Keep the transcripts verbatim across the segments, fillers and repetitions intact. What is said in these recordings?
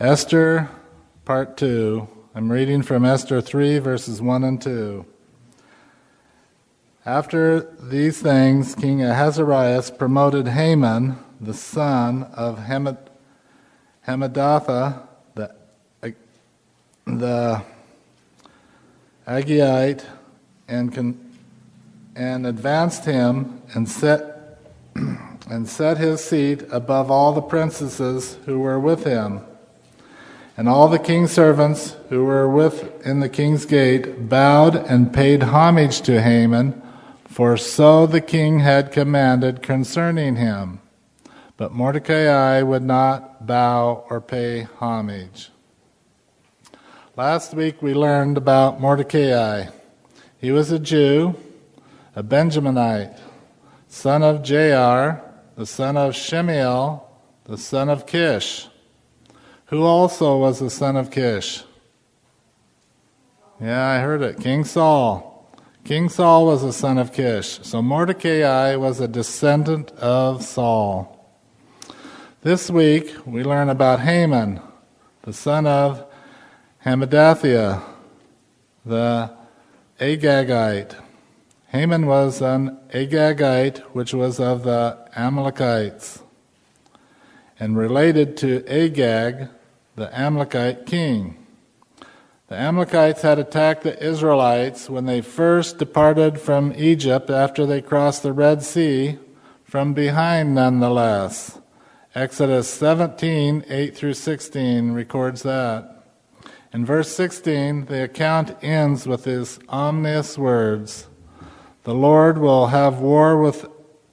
Esther, part two. I'm reading from Esther three, verses one and two. After these things, King Ahasuerus promoted Haman, the son of Hamad- Hammedatha, the, the Agagite, and, con- and advanced him and set, and set his seat above all the princesses who were with him. And all the king's servants who were within the king's gate bowed and paid homage to Haman, for so the king had commanded concerning him. But Mordecai would not bow or pay homage. Last week we learned about Mordecai. He was a Jew, a Benjaminite, son of Jair, the son of Shemiel, the son of Kish. Who also was the son of Kish? Yeah, I heard it. King Saul. King Saul was the son of Kish. So Mordecai was a descendant of Saul. This week we learn about Haman, the son of Hammedatha, the Agagite. Haman was an Agagite, which was of the Amalekites, and related to Agag, the Amalekite king. The Amalekites had attacked the Israelites when they first departed from Egypt after they crossed the Red Sea, from behind nonetheless. Exodus seventeen, eight through sixteen records that. In verse sixteen, the account ends with these ominous words: "The Lord will have war with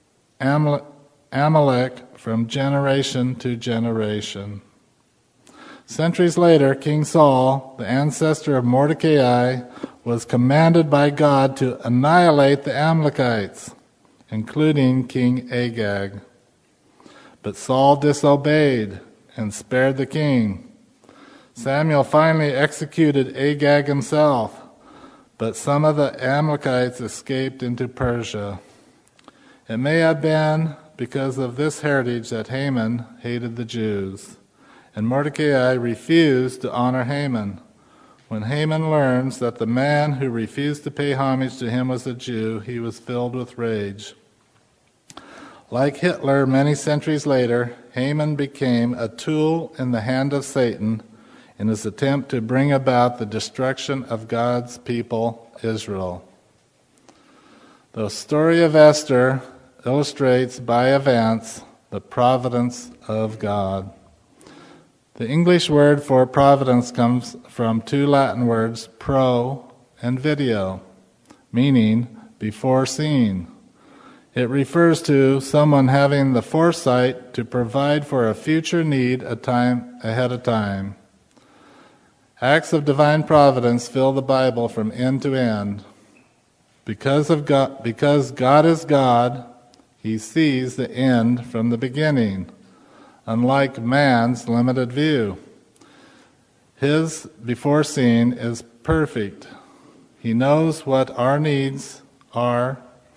Amalek from generation to generation." Centuries later, King Saul, the ancestor of Mordecai, was commanded by God to annihilate the Amalekites, including King Agag. But Saul disobeyed and spared the king. Samuel finally executed Agag himself, but some of the Amalekites escaped into Persia. It may have been because of this heritage that Haman hated the Jews, and Mordecai refused to honor Haman. When Haman learns that the man who refused to pay homage to him was a Jew, he was filled with rage. Like Hitler many centuries later, Haman became a tool in the hand of Satan in his attempt to bring about the destruction of God's people, Israel. The story of Esther illustrates by events the providence of God. The English word for providence comes from two Latin words, pro and video, meaning before seen. It refers to someone having the foresight to provide for a future need a time ahead of time. Acts of divine providence fill the Bible from end to end. Because of God, because God is God, He sees the end from the beginning, unlike man's limited view. His before-seen is perfect. He knows what our needs are.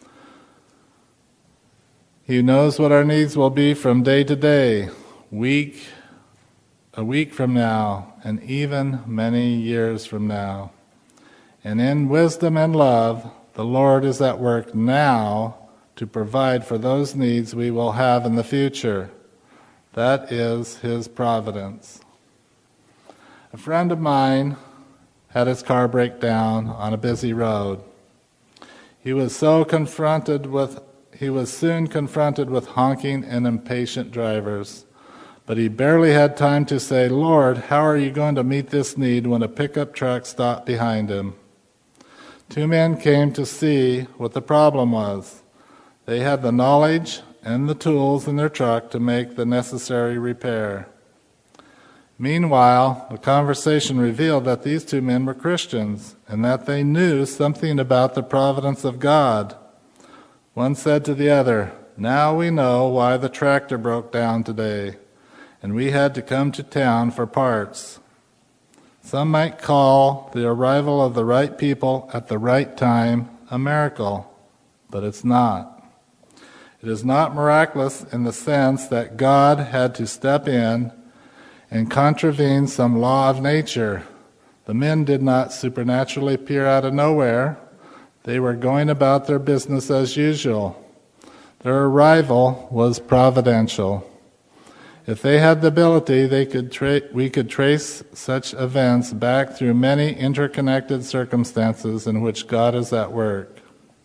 He knows what our needs will be from day to day, week, a week from now, and even many years from now. And in wisdom and love, the Lord is at work now to provide for those needs we will have in the future. That is His providence. A friend of mine had his car break down on a busy road. He was so confronted with, he was soon confronted with honking and impatient drivers, but he barely had time to say, "Lord, how are you going to meet this need?" when a pickup truck stopped behind him. Two men came to see what the problem was. They had the knowledge and the tools in their truck to make the necessary repair. Meanwhile, the conversation revealed that these two men were Christians and that they knew something about the providence of God. One said to the other, "Now we know why the tractor broke down today, and we had to come to town for parts." Some might call the arrival of the right people at the right time a miracle, but it's not. It is not miraculous in the sense that God had to step in and contravened some law of nature. The men did not supernaturally appear out of nowhere. They were going about their business as usual. Their arrival was providential. If they had the ability, they could tra- we could trace such events back through many interconnected circumstances in which God is at work.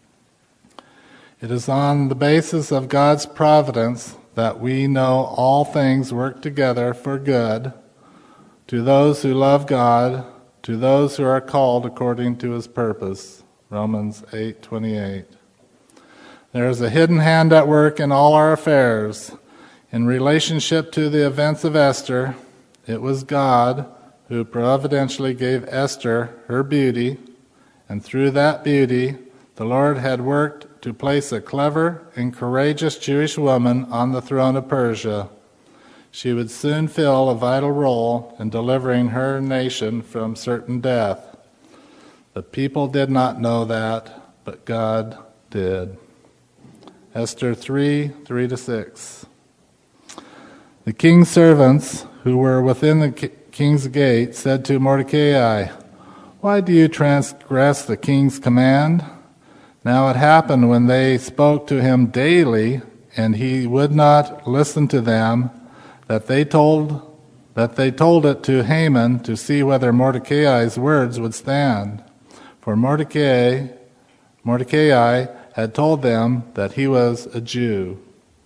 It is on the basis of God's providence that we know all things work together for good to those who love God, to those who are called according to his purpose. Romans eight twenty-eight. There is a hidden hand at work in all our affairs. In relationship to the events of Esther, it was God who providentially gave Esther her beauty, and through that beauty, the Lord had worked to place a clever and courageous Jewish woman on the throne of Persia. She would soon fill a vital role in delivering her nation from certain death. The people did not know that, but God did. Esther three, three to six. The king's servants, who were within the king's gate, said to Mordecai, "Why do you transgress the king's command?" Now it happened when they spoke to him daily, and he would not listen to them, that they told that they told it to Haman to see whether Mordecai's words would stand. For Mordecai, Mordecai had told them that he was a Jew.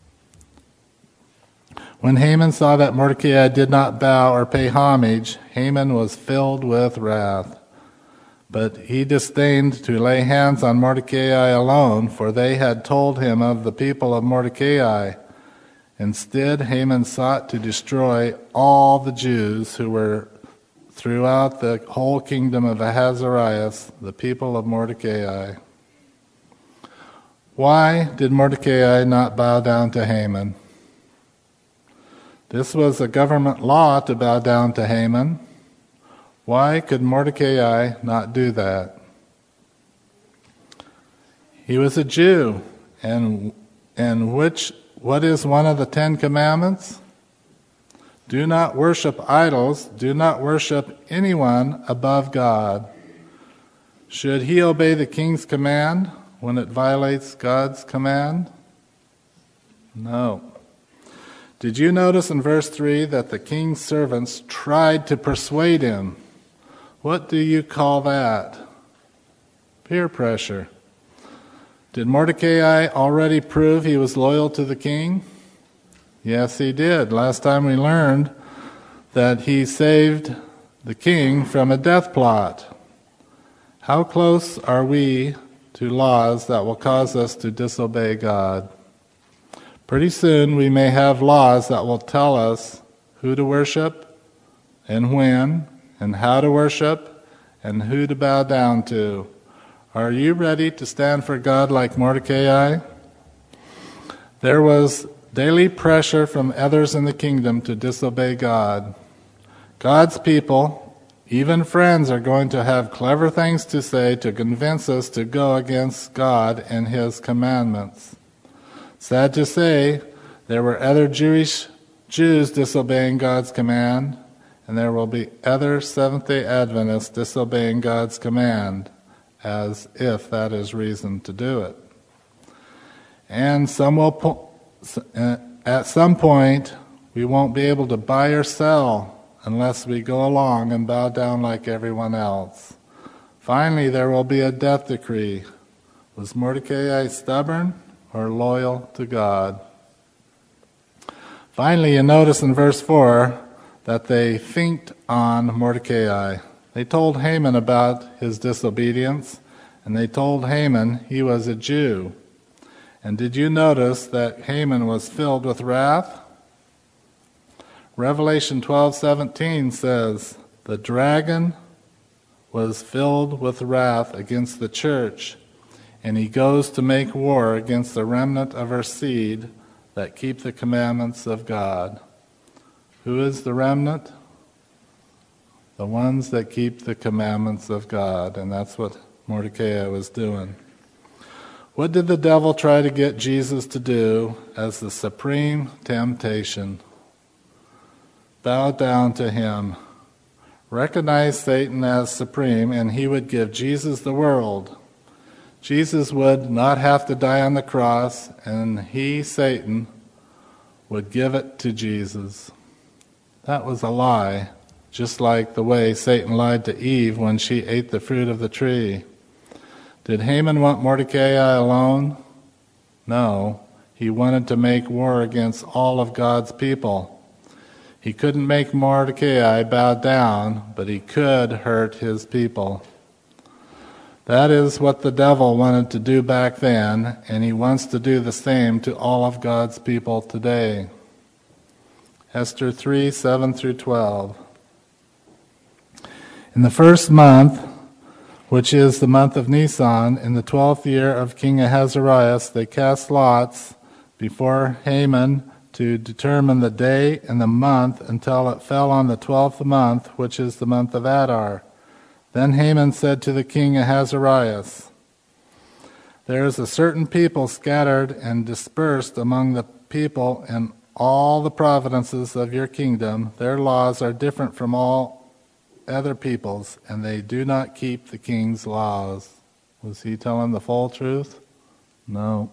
When Haman saw that Mordecai did not bow or pay homage, Haman was filled with wrath. But he disdained to lay hands on Mordecai alone, for they had told him of the people of Mordecai. Instead, Haman sought to destroy all the Jews who were throughout the whole kingdom of Ahasuerus, the people of Mordecai. Why did Mordecai not bow down to Haman? This was a government law to bow down to Haman. Why could Mordecai not do that? He was a Jew, and and which what is one of the Ten Commandments? Do not worship idols, do not worship anyone above God. Should he obey the king's command when it violates God's command? No. Did you notice in verse three that the king's servants tried to persuade him? What do you call that? Peer pressure. Did Mordecai already prove he was loyal to the king? Yes, he did. Last time we learned that he saved the king from a death plot. How close are we to laws that will cause us to disobey God? Pretty soon we may have laws that will tell us who to worship and when and how to worship and who to bow down to. Are you ready to stand for God like Mordecai? There was daily pressure from others in the kingdom to disobey God. God's people, even friends, are going to have clever things to say to convince us to go against God and his commandments. Sad to say, there were other Jewish Jews disobeying God's command, and there will be other Seventh-day Adventists disobeying God's command, as if that is reason to do it. And some will po- at some point, we won't be able to buy or sell unless we go along and bow down like everyone else. Finally, there will be a death decree. Was Mordecai stubborn or loyal to God? Finally, you notice in verse four that they finked on Mordecai. They told Haman about his disobedience, and they told Haman he was a Jew. And did you notice that Haman was filled with wrath? Revelation twelve seventeen says, "The dragon was filled with wrath against the church, and he goes to make war against the remnant of her seed that keep the commandments of God." Who is the remnant? The ones that keep the commandments of God, and that's what Mordecai was doing. What did the devil try to get Jesus to do as the supreme temptation? bow down to him. Recognize Satan as supreme, and he would give Jesus the world. Jesus would not have to die on the cross, and he, Satan, would give it to Jesus. That was a lie, just like the way Satan lied to Eve when she ate the fruit of the tree. Did Haman want Mordecai alone? No, he wanted to make war against all of God's people. He couldn't make Mordecai bow down, but he could hurt his people. That is what the devil wanted to do back then, and he wants to do the same to all of God's people today. Esther three, seven through twelve. In the first month, which is the month of Nisan, in the twelfth year of King Ahasuerus, they cast lots before Haman to determine the day and the month until it fell on the twelfth month, which is the month of Adar. Then Haman said to the king Ahasuerus, "There is a certain people scattered and dispersed among the people in all the provinces of your kingdom. Their laws are different from all other people's, and they do not keep the king's laws." Was he telling the full truth? No.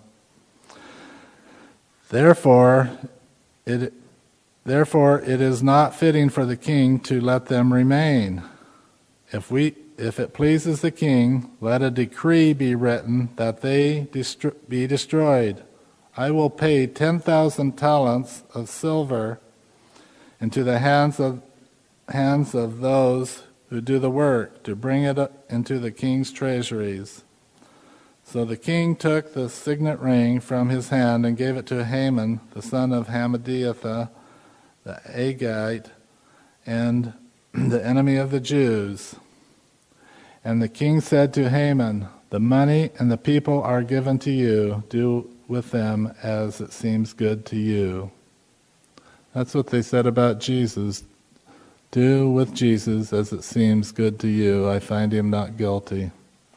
Therefore, it therefore it is not fitting for the king to let them remain. If we if it pleases the king, let a decree be written that they destro- be destroyed. I will pay ten thousand talents of silver into the hands of hands of those who do the work, to bring it into the king's treasuries. So the king took the signet ring from his hand and gave it to Haman, the son of Hammedatha, the Agagite, and the enemy of the Jews. And the king said to Haman, "The money and the people are given to you. Do with them as it seems good to you." That's what they said about Jesus. Do with Jesus as it seems good to you. I find him not guilty.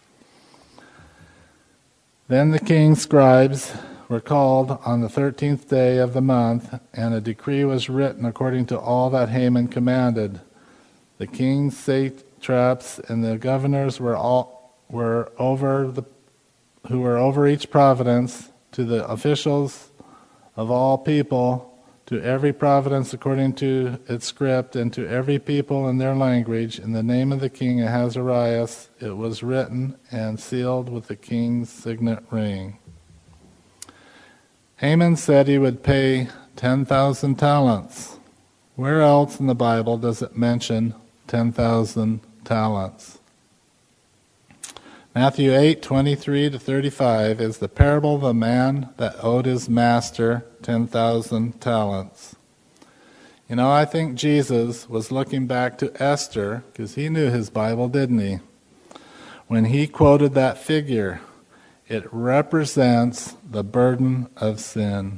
Then the king's scribes were called on the thirteenth day of the month, and a decree was written according to all that Haman commanded. The king's satraps and the governors were all were over the who were over each province, to the officials of all people, to every province according to its script, and to every people in their language, in the name of the king Ahasuerus, it was written and sealed with the king's signet ring. Haman said he would pay ten thousand talents. Where else in the Bible does it mention ten thousand talents? Matthew eight, twenty-three to thirty-five is the parable of a man that owed his master ten thousand talents. You know, I think Jesus was looking back to Esther, because he knew his Bible, didn't he? When he quoted that figure, it represents the burden of sin.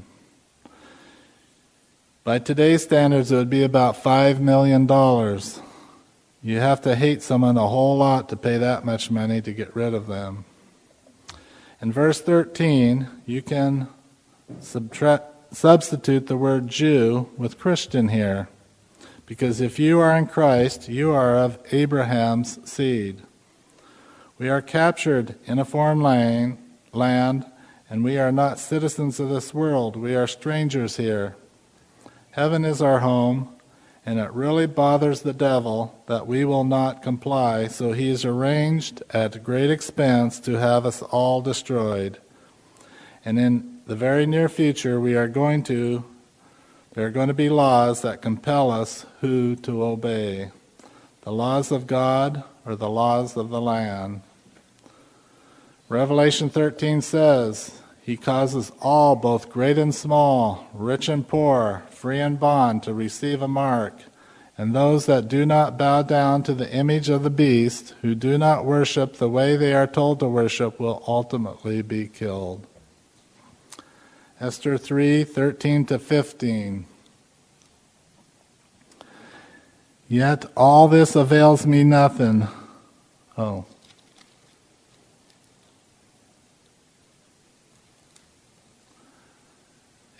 By today's standards, it would be about five million dollars. You have to hate someone a whole lot to pay that much money to get rid of them. In verse thirteen, you can subtract, substitute the word Jew with Christian here, because if you are in Christ, you are of Abraham's seed. We are captured in a foreign land, land, and we are not citizens of this world. We are strangers here. Heaven is our home, and it really bothers the devil that we will not comply, so he has arranged at great expense to have us all destroyed. And in the very near future, we are going to, there are going to be laws that compel us who to obey. The laws of God or the laws of the land. Revelation thirteen says, He causes all, both great and small, rich and poor, free and bond, to receive a mark. And those that do not bow down to the image of the beast, who do not worship the way they are told to worship, will ultimately be killed. Esther three, thirteen to fifteen. Yet all this avails me nothing. Oh.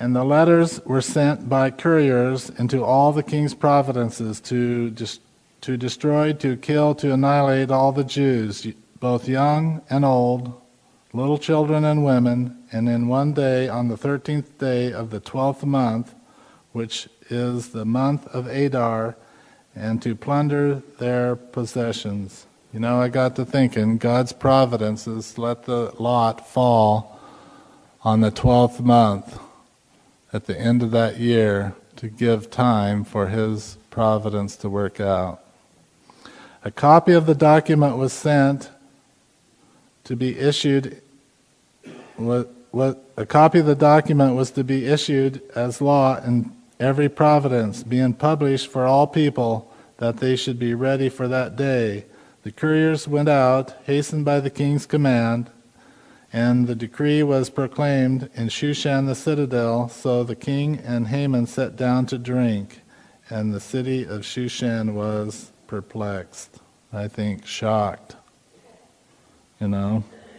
And the letters were sent by couriers into all the king's provinces to, dis- to destroy, to kill, to annihilate all the Jews, both young and old, little children and women, and in one day, on the thirteenth day of the twelfth month, which is the month of Adar, and to plunder their possessions. You know, I got to thinking, God's providence is let the lot fall on the twelfth month, at the end of that year, to give time for His providence to work out. A copy of the document was sent to be issued. What, what, a copy of the document was to be issued as law in every province, being published for all people, that they should be ready for that day. The couriers went out, hastened by the king's command, and the decree was proclaimed in Shushan the citadel. So the king and Haman sat down to drink, and the city of Shushan was perplexed. I think shocked. You know.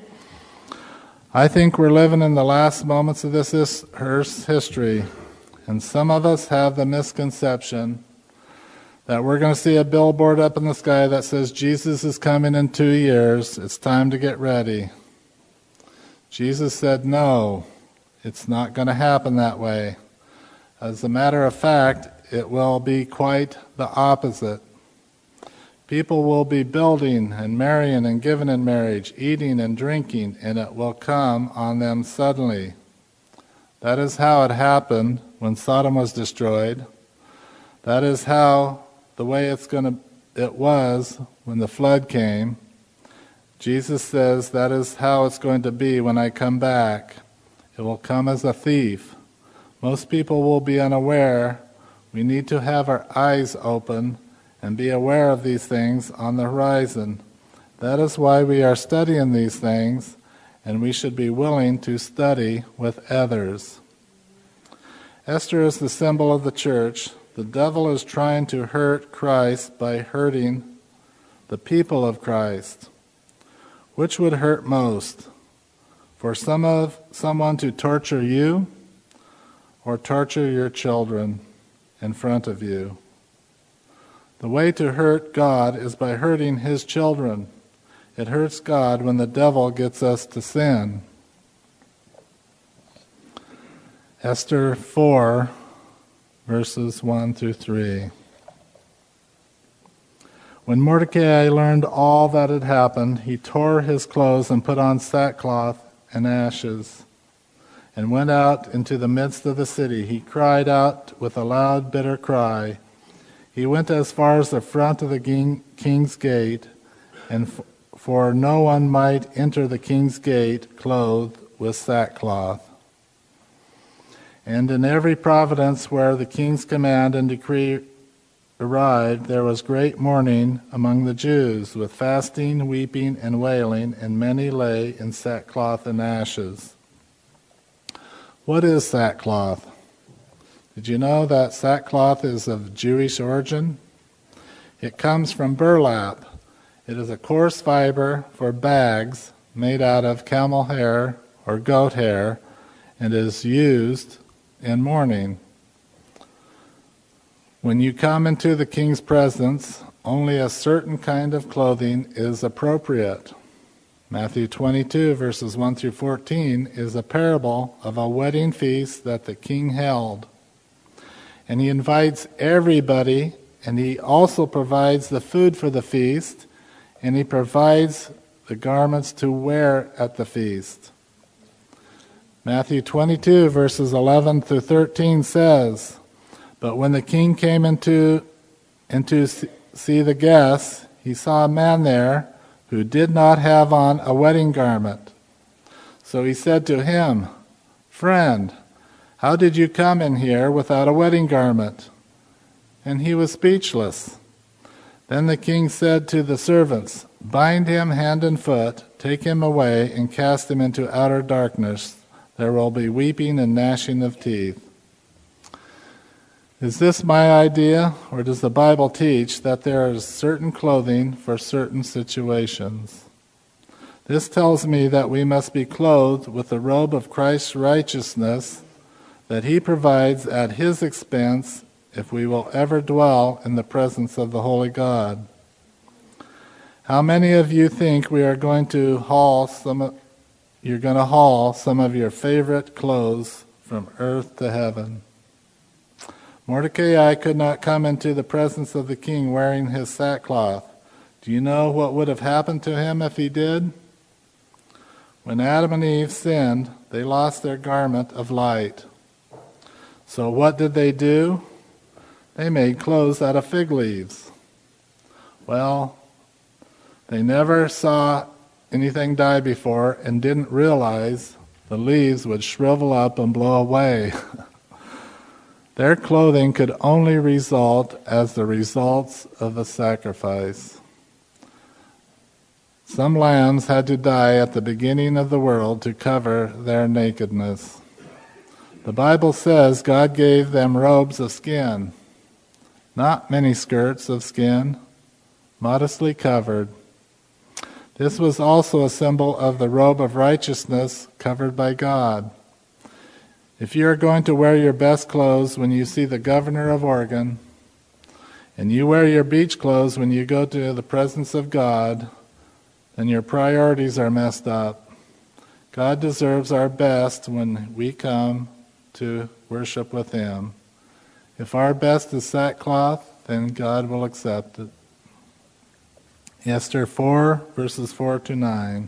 I think we're living in the last moments of this Earth's history, and some of us have the misconception that we're going to see a billboard up in the sky that says Jesus is coming in two years. It's time to get ready. Jesus said, no, it's not going to happen that way. As a matter of fact, it will be quite the opposite. People will be building and marrying and giving in marriage, eating and drinking, and it will come on them suddenly. That is how it happened when Sodom was destroyed. That is how the way it's going to it was when the flood came. Jesus says that is how it's going to be when I come back. It will come as a thief. Most people will be unaware. We need to have our eyes open and be aware of these things on the horizon. That is why we are studying these things, and we should be willing to study with others. Esther is the symbol of the church. The devil is trying to hurt Christ by hurting the people of Christ. Which would hurt most? For some of someone to torture you, or torture your children in front of you? The way to hurt God is by hurting His children. It hurts God when the devil gets us to sin. Esther four, verses one through three. When Mordecai learned all that had happened, he tore his clothes and put on sackcloth and ashes, and went out into the midst of the city. He cried out with a loud, bitter cry. He went as far as the front of the king, king's gate, and f- for no one might enter the king's gate clothed with sackcloth. And in every province where the king's command and decree arrived, there was great mourning among the Jews, with fasting, weeping, and wailing, and many lay in sackcloth and ashes. What is sackcloth? Did you know that sackcloth is of Jewish origin? It comes from burlap. It is a coarse fiber for bags made out of camel hair or goat hair, and is used in mourning. When you come into the king's presence, only a certain kind of clothing is appropriate. Matthew twenty-two, verses one through fourteen, is a parable of a wedding feast that the king held. And he invites everybody, and he also provides the food for the feast, and he provides the garments to wear at the feast. Matthew twenty-two, verses eleven through thirteen says, "But when the king came into, into see the guests, he saw a man there who did not have on a wedding garment. So he said to him, 'Friend, how did you come in here without a wedding garment?' And he was speechless. Then the king said to the servants, 'Bind him hand and foot, take him away, and cast him into outer darkness. There will be weeping and gnashing of teeth.'" Is this my idea, or does the Bible teach that there is certain clothing for certain situations? This tells me that we must be clothed with the robe of Christ's righteousness, that he provides at his expense if we will ever dwell in the presence of the Holy God. How many of you think we are going to haul some of, you're going to haul some of your favorite clothes from earth to heaven? Mordecai could not come into the presence of the king wearing his sackcloth. Do you know what would have happened to him if he did? When Adam and Eve sinned, they lost their garment of light. So what did they do? They made clothes out of fig leaves. Well, they never saw anything die before and didn't realize the leaves would shrivel up and blow away. Their clothing could only result as the results of a sacrifice. Some lambs had to die at the beginning of the world to cover their nakedness. The Bible says God gave them robes of skin, not many skirts of skin, modestly covered. This was also a symbol of the robe of righteousness covered by God. If you are going to wear your best clothes when you see the governor of Oregon, and you wear your beach clothes when you go to the presence of God, then your priorities are messed up. God deserves our best when we come to worship with Him. If our best is sackcloth, then God will accept it. Esther four, verses four to nine.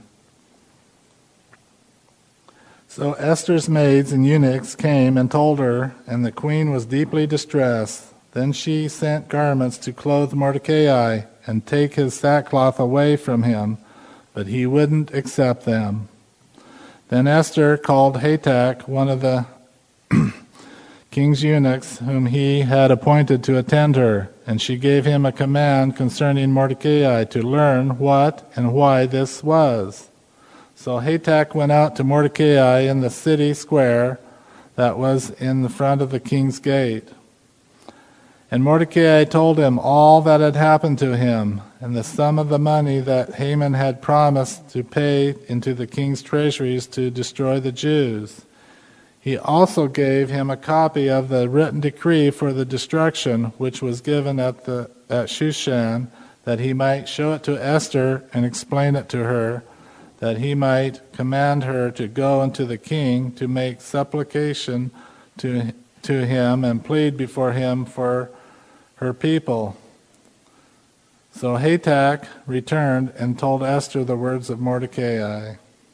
So Esther's maids and eunuchs came and told her, and the queen was deeply distressed. Then she sent garments to clothe Mordecai and take his sackcloth away from him, but he wouldn't accept them. Then Esther called Hatak, one of the king's eunuchs, whom he had appointed to attend her, and she gave him a command concerning Mordecai to learn what and why this was. So Hatak went out to Mordecai in the city square that was in the front of the king's gate. And Mordecai told him all that had happened to him, and the sum of the money that Haman had promised to pay into the king's treasuries to destroy the Jews. He also gave him a copy of the written decree for the destruction, which was given at the at Shushan, that he might show it to Esther and explain it to her, that he might command her to go unto the king to make supplication to to him and plead before him for her people. So Hatak returned and told Esther the words of Mordecai.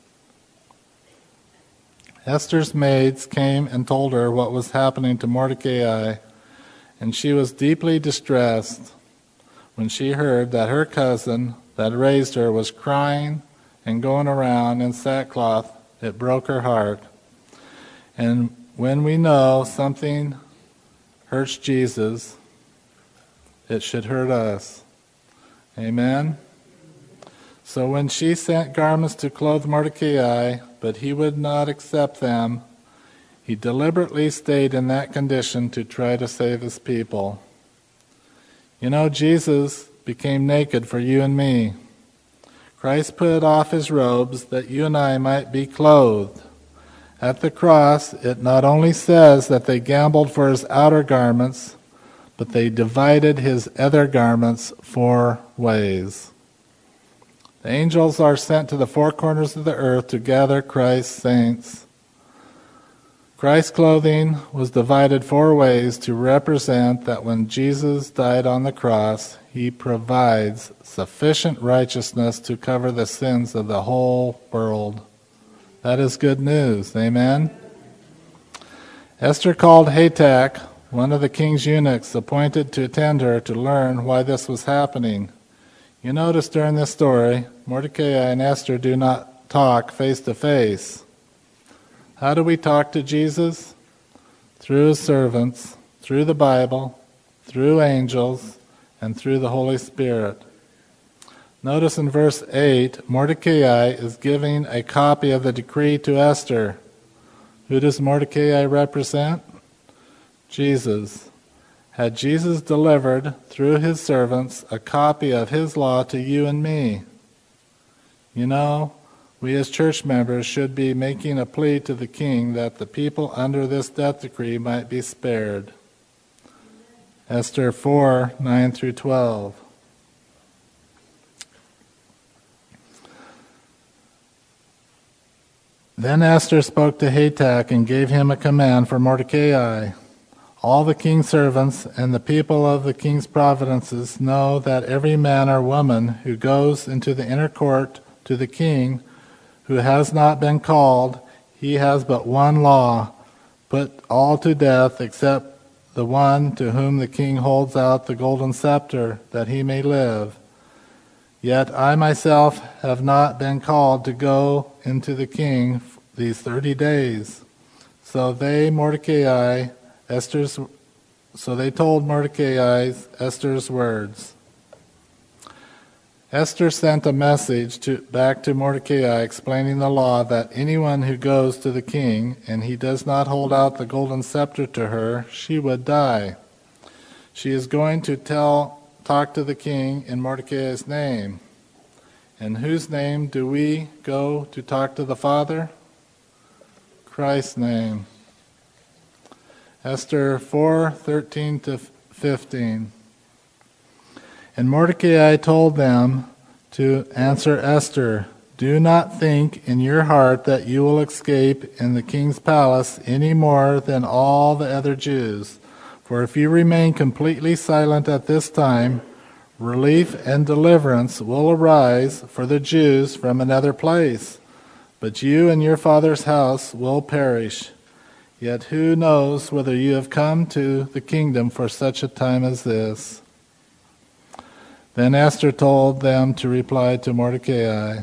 Esther's maids came and told her what was happening to Mordecai, and she was deeply distressed when she heard that her cousin that raised her was crying and going around in sackcloth. It broke her heart. And when we know something hurts Jesus, it should hurt us. Amen? So when she sent garments to clothe Mordecai, but he would not accept them, he deliberately stayed in that condition to try to save his people. You know, Jesus became naked for you and me. Christ put off his robes that you and I might be clothed. At the cross, it not only says that they gambled for his outer garments, but they divided his other garments four ways. The angels are sent to the four corners of the earth to gather Christ's saints. Christ's clothing was divided four ways to represent that when Jesus died on the cross, he provides sufficient righteousness to cover the sins of the whole world. That is good news. Amen? Esther called Hatak, one of the king's eunuchs appointed to attend her, to learn why this was happening. You notice during this story, Mordecai and Esther do not talk face to face. How do we talk to Jesus? Through his servants, through the Bible, through angels, and through the Holy Spirit. Notice in verse eight, Mordecai is giving a copy of the decree to Esther. Who does Mordecai represent? Jesus. Had Jesus delivered, through his servants, a copy of his law to you and me? You know, we as church members should be making a plea to the king that the people under this death decree might be spared. Esther four, nine through twelve. Then Esther spoke to Hatach and gave him a command for Mordecai. All the king's servants and the people of the king's provinces know that every man or woman who goes into the inner court to the king who has not been called, he has but one law, put all to death except the one to whom the king holds out the golden scepter, that he may live. Yet I myself have not been called to go into the king these thirty days. So they, Mordecai, Esther's, so they told Mordecai Esther's words. Esther sent a message to, back to Mordecai explaining the law that anyone who goes to the king and he does not hold out the golden scepter to her, she would die. She is going to tell talk to the king in Mordecai's name. In whose name do we go to talk to the Father? Christ's name. Esther four, thirteen to fifteen. And Mordecai told them to answer Esther, "Do not think in your heart that you will escape in the king's palace any more than all the other Jews. For if you remain completely silent at this time, relief and deliverance will arise for the Jews from another place, but you and your father's house will perish. Yet who knows whether you have come to the kingdom for such a time as this?" Then Esther told them to reply to Mordecai.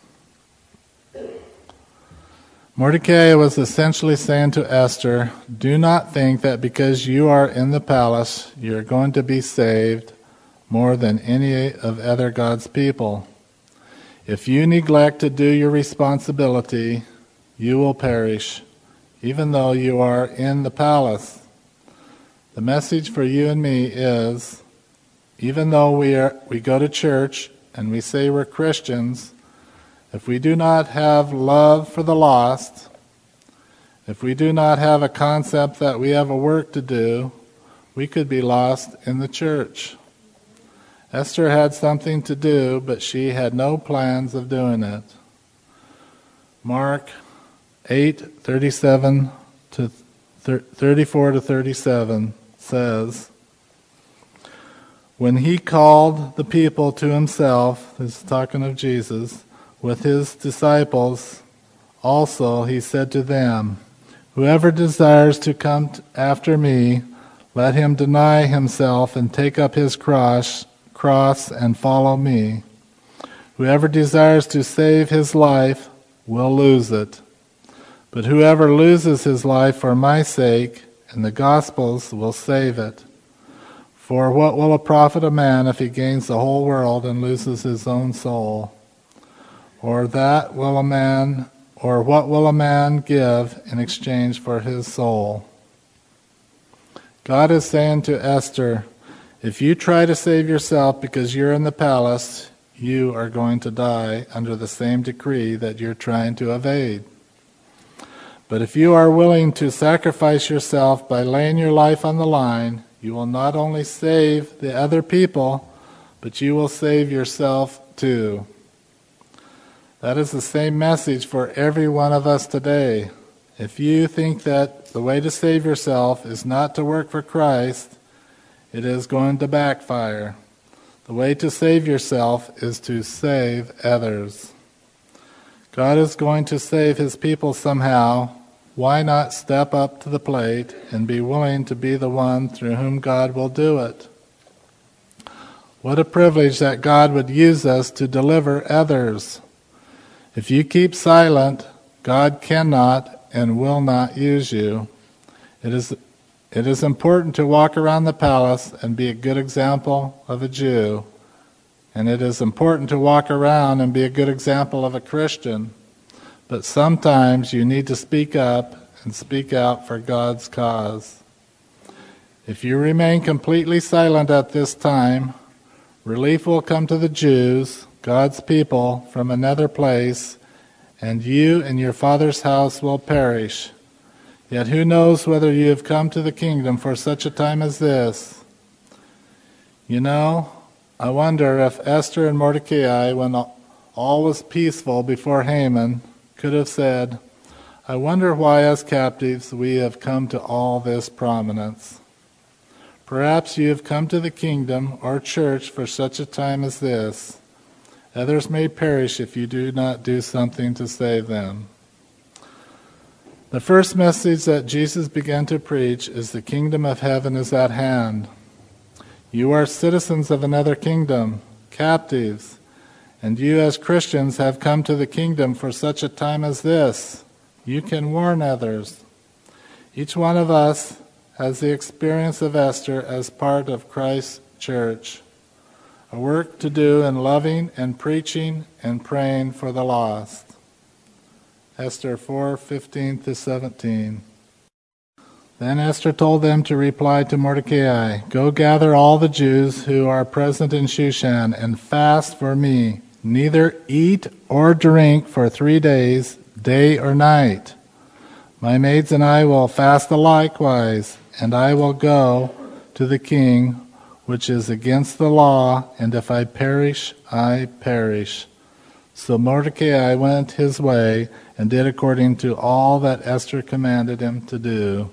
Mordecai was essentially saying to Esther, "Do not think that because you are in the palace, you are going to be saved more than any of other God's people. If you neglect to do your responsibility, you will perish, even though you are in the palace." The message for you and me is, even though we are we go to church and we say we're Christians, if we do not have love for the lost, if we do not have a concept that we have a work to do, we could be lost in the church. Esther had something to do, but she had no plans of doing it. Mark eight, thirty-seven to thirty-four to thirty-seven says, "When he called the people to himself," this is talking of Jesus, "with his disciples also, he said to them, 'Whoever desires to come after me, let him deny himself and take up his cross, cross and follow me. Whoever desires to save his life will lose it. But whoever loses his life for my sake and the gospel's will save it. For what will it profit a man if he gains the whole world and loses his own soul? Or that will a man, or what will a man give in exchange for his soul?'" God is saying to Esther, if you try to save yourself because you're in the palace, you are going to die under the same decree that you're trying to evade. But if you are willing to sacrifice yourself by laying your life on the line, you will not only save the other people, but you will save yourself too. That is the same message for every one of us today. If you think that the way to save yourself is not to work for Christ, it is going to backfire. The way to save yourself is to save others. God is going to save his people somehow. Why not step up to the plate and be willing to be the one through whom God will do it? What a privilege that God would use us to deliver others. If you keep silent, God cannot and will not use you. It is It is important to walk around the palace and be a good example of a Jew. And it is important to walk around and be a good example of a Christian. But sometimes you need to speak up and speak out for God's cause. If you remain completely silent at this time, relief will come to the Jews, God's people, from another place, and you and your father's house will perish. Yet who knows whether you have come to the kingdom for such a time as this? You know, I wonder if Esther and Mordecai, when all was peaceful before Haman, could have said, I wonder why as captives we have come to all this prominence. Perhaps you have come to the kingdom or church for such a time as this. Others may perish if you do not do something to save them. The first message that Jesus began to preach is the kingdom of heaven is at hand. You are citizens of another kingdom, captives, and you as Christians have come to the kingdom for such a time as this. You can warn others. Each one of us has the experience of Esther as part of Christ's church, a work to do in loving and preaching and praying for the lost. Esther four fifteen to seventeen. Then Esther told them to reply to Mordecai, Go gather all the Jews who are present in Shushan and fast for me, neither eat or drink for three days, day or night. My maids and I will fast likewise, and I will go to the king, which is against the law, and if I perish, I perish. So Mordecai went his way and did according to all that Esther commanded him to do.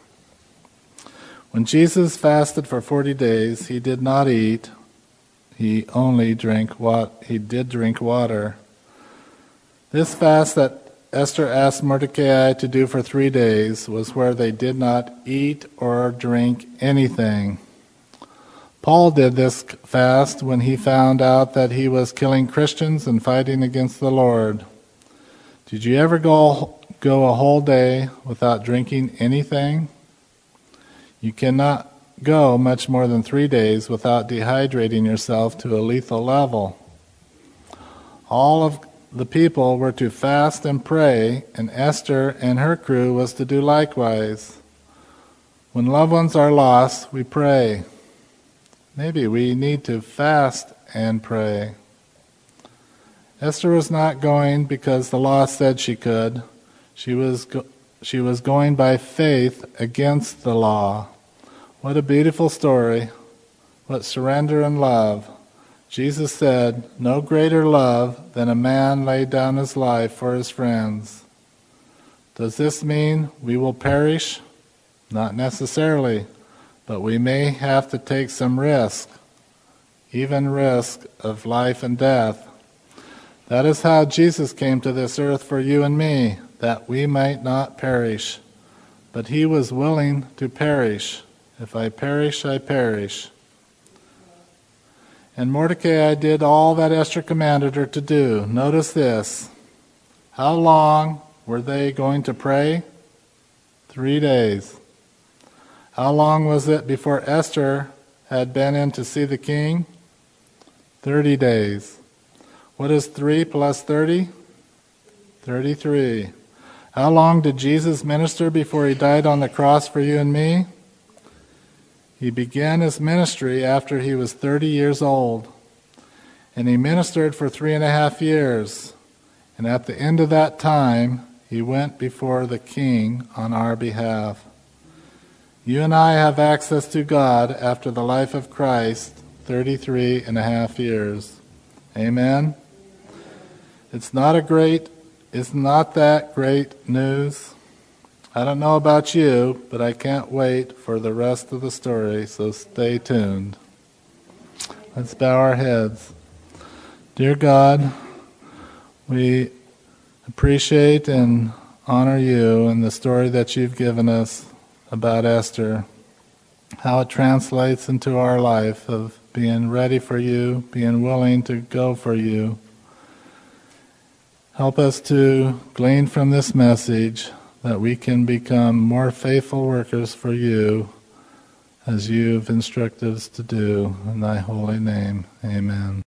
When Jesus fasted for forty days, he did not eat. He only drank what he did drink water. This fast that Esther asked Mordecai to do for three days was where they did not eat or drink anything. Paul did this fast when he found out that he was killing Christians and fighting against the Lord. Did you ever go, go a whole day without drinking anything? You cannot go much more than three days without dehydrating yourself to a lethal level. All of the people were to fast and pray, and Esther and her crew was to do likewise. When loved ones are lost, we pray. Maybe we need to fast and pray. Esther was not going because the law said she could. She was go- she was going by faith against the law. What a beautiful story. What surrender and love. Jesus said, no greater love than a man laid down his life for his friends. Does this mean we will perish? Not necessarily, but we may have to take some risk, even risk of life and death. That is how Jesus came to this earth for you and me, that we might not perish. But he was willing to perish. If I perish, I perish. And Mordecai did all that Esther commanded her to do. Notice this. How long were they going to pray? Three days. How long was it before Esther had been in to see the king? Thirty days. What is three plus thirty? Thirty-three. How long did Jesus minister before he died on the cross for you and me? He began his ministry after he was thirty years old, and he ministered for three and a half years. And at the end of that time, he went before the king on our behalf. You and I have access to God after the life of Christ, thirty-three and a half years. Amen? It's not a great, it's not that great news. I don't know about you, but I can't wait for the rest of the story, so stay tuned. Let's bow our heads. Dear God, we appreciate and honor you and the story that you've given us about Esther, how it translates into our life of being ready for you, being willing to go for you. Help us to glean from this message that we can become more faithful workers for you as you've instructed us to do. In thy holy name, amen.